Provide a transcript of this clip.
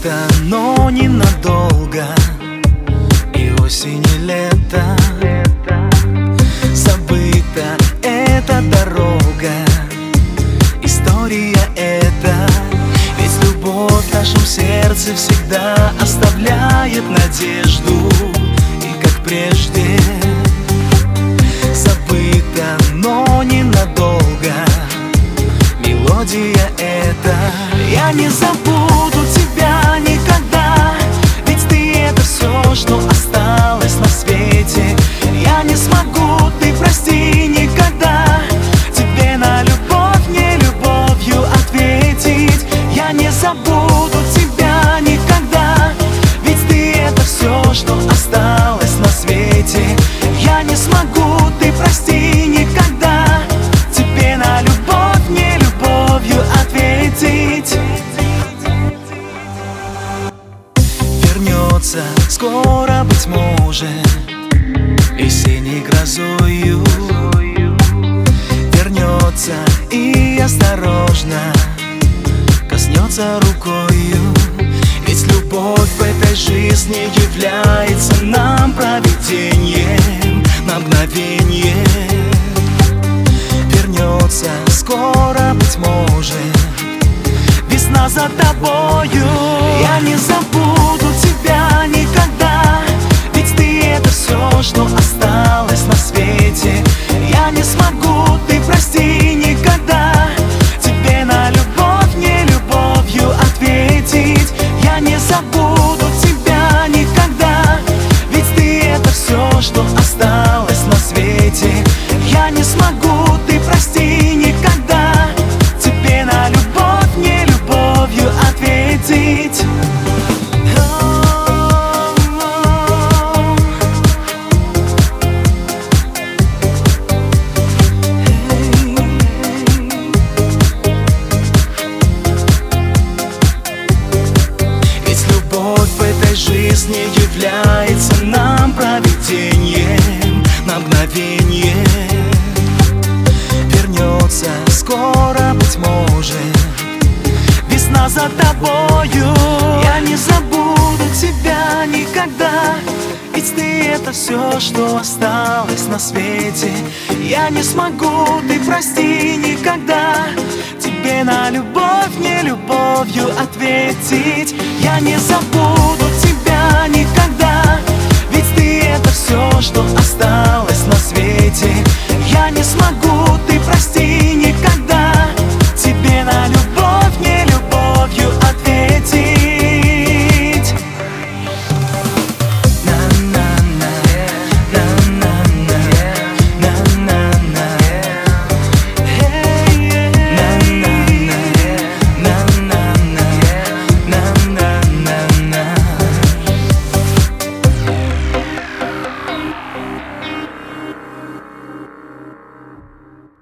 Забыто, но ненадолго, и осень, и лето. Забыта эта дорога, история эта. Ведь любовь в нашем сердце всегда оставляет надежду. И как прежде забыто, но ненадолго, мелодия эта. Я не забуду тебя никогда, ведь ты — это все, что осталось на свете. Я не смогу, ты прости, никогда тебе на любовь не любовью ответить. Я не забуду тебя никогда, ведь ты — это все, что осталось на свете. Я не смогу, ты прости, никогда тебе на любовь не любовью ответить. Вернется скоро, быть может, весенней грозою. Вернется и осторожно коснется рукою. Ведь любовь в этой жизни является нам провидением на мгновение. Вернется скоро, быть может, весна за тобою. Я не забуду тебя никогда, ведь ты — это все, что осталось на свете. Я не смогу, ты прости, никогда тебе на любовь не любовью ответить. Я не забуду тебя никогда, ведь ты — это все, что осталось на свете. Я не смогу, ты прости, никогда тебе на любовь не любовью ответить. Жизни является нам провидением на мгновение. Вернется скоро, быть может, весна за тобою. Я не забуду тебя никогда, ведь ты — это все, что осталось на свете. Я не смогу, ты прости, никогда тебе на любовь не любовью ответить. Я не забуду тебя никогда, ведь ты — это все, что осталось.